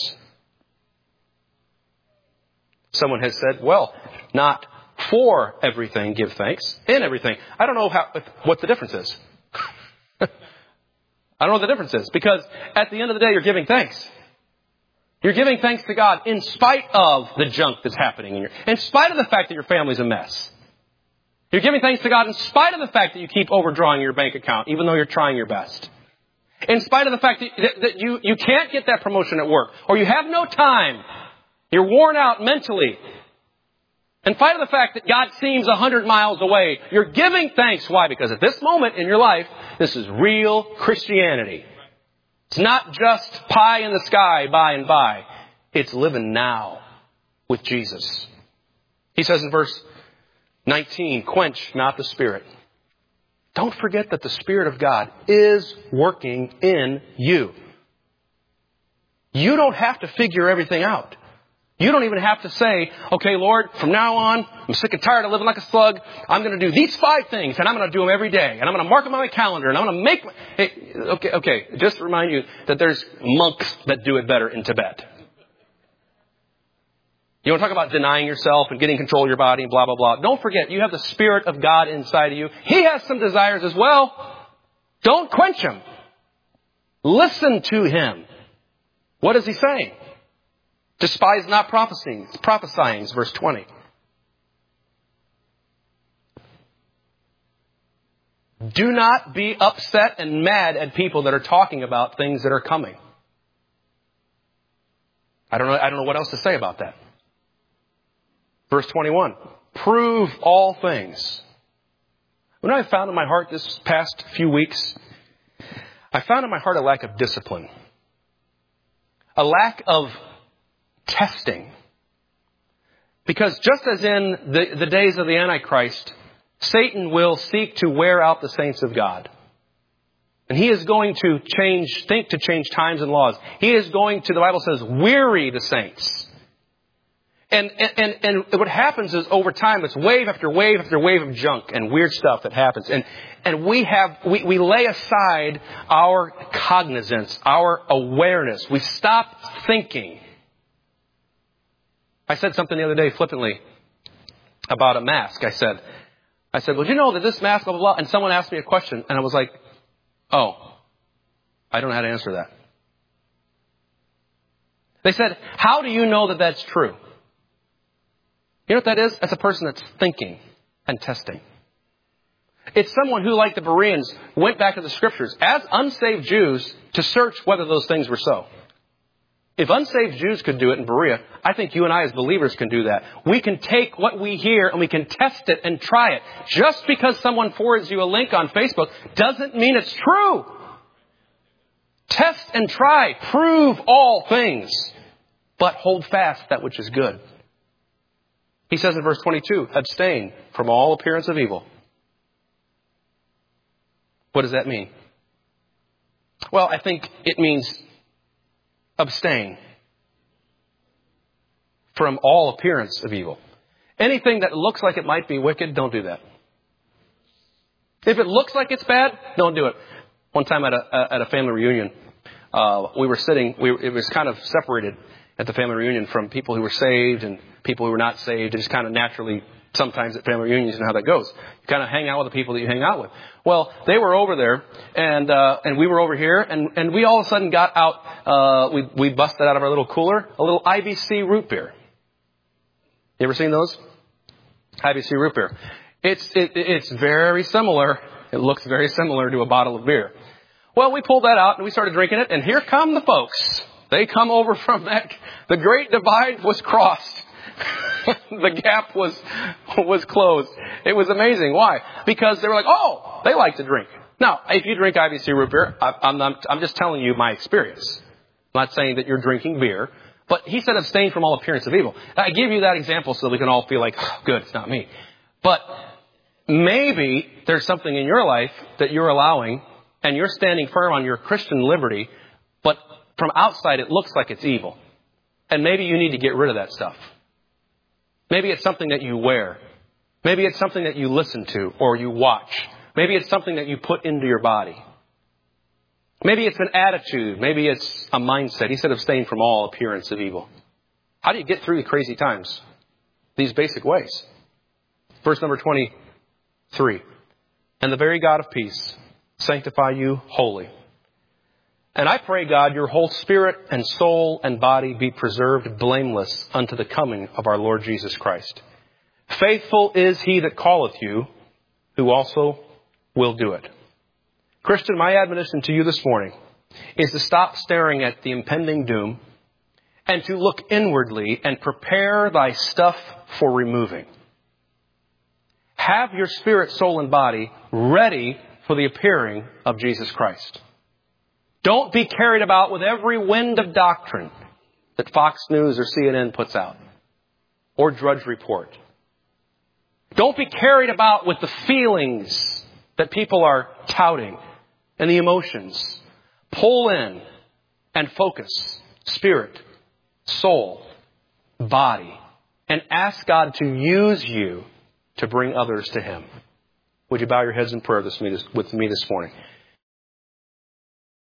Someone has said, well, not for everything give thanks. In everything. I don't know how, what the difference is. I don't know what the difference is. Because at the end of the day, you're giving thanks. You're giving thanks to God in spite of the junk that's happening in your, in spite of the fact that your family's a mess. You're giving thanks to God in spite of the fact that you keep overdrawing your bank account, even though you're trying your best. In spite of the fact that, that, that you, you can't get that promotion at work, or you have no time. You're worn out mentally. In spite of the fact that God seems a hundred miles away, you're giving thanks. Why? Because at this moment in your life, this is real Christianity. It's not just pie in the sky by and by. It's living now. with Jesus. He says in verse nineteen, quench not the Spirit. Don't forget that the Spirit of God is working in you. You don't have to figure everything out. You don't even have to say, okay, Lord, from now on, I'm sick and tired of living like a slug. I'm going to do these five things, and I'm going to do them every day. And I'm going to mark them on my calendar, and I'm going to make... My... Hey, okay, okay, just to remind you that there's monks that do it better in Tibet. You want to talk about denying yourself and getting control of your body and blah, blah, blah. Don't forget, you have the Spirit of God inside of you. He has some desires as well. Don't quench Him. Listen to Him. What is He saying? Despise not prophesying. Prophesying is verse twenty. Do not be upset and mad at people that are talking about things that are coming. I don't know, I don't know what else to say about that. Verse twenty-one. Prove all things. What I found in my heart this past few weeks, I found in my heart a lack of discipline. A lack of testing. Because just as in the, the days of the Antichrist, Satan will seek to wear out the saints of God. And he is going to change, think to change times and laws. He is going to, the Bible says, weary the saints. And, and, and what happens is over time, it's wave after wave after wave of junk and weird stuff that happens. And, and we have, we, we lay aside our cognizance, our awareness. We stop thinking. I said something the other day flippantly about a mask. I said, I said, well, do you know that this mask, blah, blah, blah. And someone asked me a question and I was like, oh, I don't know how to answer that. They said, how do you know that that's true? You know what that is? That's a person that's thinking and testing. It's someone who, like the Bereans, went back to the Scriptures as unsaved Jews to search whether those things were so. If unsaved Jews could do it in Berea, I think you and I as believers can do that. We can take what we hear and we can test it and try it. Just because someone forwards you a link on Facebook doesn't mean it's true. Test and try. Prove all things. But hold fast that which is good. He says in verse twenty-two, abstain from all appearance of evil. What does that mean? Well, I think it means abstain from all appearance of evil. Anything that looks like it might be wicked, don't do that. If it looks like it's bad, don't do it. One time at a, at a family reunion, uh, we were sitting, we, it was kind of separated at the family reunion from people who were saved and people who were not saved. It just kind of naturally, sometimes at family reunions, you know how that goes. You kind of hang out with the people that you hang out with. Well, they were over there, and uh, and we were over here, and, and we all of a sudden got out, uh, we, we busted out of our little cooler, a little I B C root beer. You ever seen those? I B C root beer. It's, it, it's very similar. It looks very similar to a bottle of beer. Well, we pulled that out, and we started drinking it, and here come the folks. They come over from that. The great divide was crossed. The gap was was closed. It was amazing. Why? Because they were like, oh, they like to drink. Now, if you drink I B C root beer, I, I'm, not, I'm just telling you my experience. I'm not saying that you're drinking beer. But he said abstain from all appearance of evil. I give you that example so that we can all feel like, oh, good, it's not me. But maybe there's something in your life that you're allowing, and you're standing firm on your Christian liberty, but from outside it looks like it's evil. And maybe you need to get rid of that stuff. Maybe it's something that you wear. Maybe it's something that you listen to or you watch. Maybe it's something that you put into your body. Maybe it's an attitude. Maybe it's a mindset. He said abstain from all appearance of evil. How do you get through the crazy times? These basic ways. Verse number twenty-three. And the very God of peace sanctify you wholly. And I pray, God, your whole spirit and soul and body be preserved blameless unto the coming of our Lord Jesus Christ. Faithful is he that calleth you, who also will do it. Christian, my admonition to you this morning is to stop staring at the impending doom and to look inwardly and prepare thy stuff for removing. Have your spirit, soul, and body ready for the appearing of Jesus Christ. Don't be carried about with every wind of doctrine that Fox News or C N N puts out. or drudge report. Don't be carried about with the feelings that people are touting and the emotions. Pull in and focus. Spirit, soul, body. And ask God to use you to bring others to Him. Would you bow your heads in prayer with me this morning?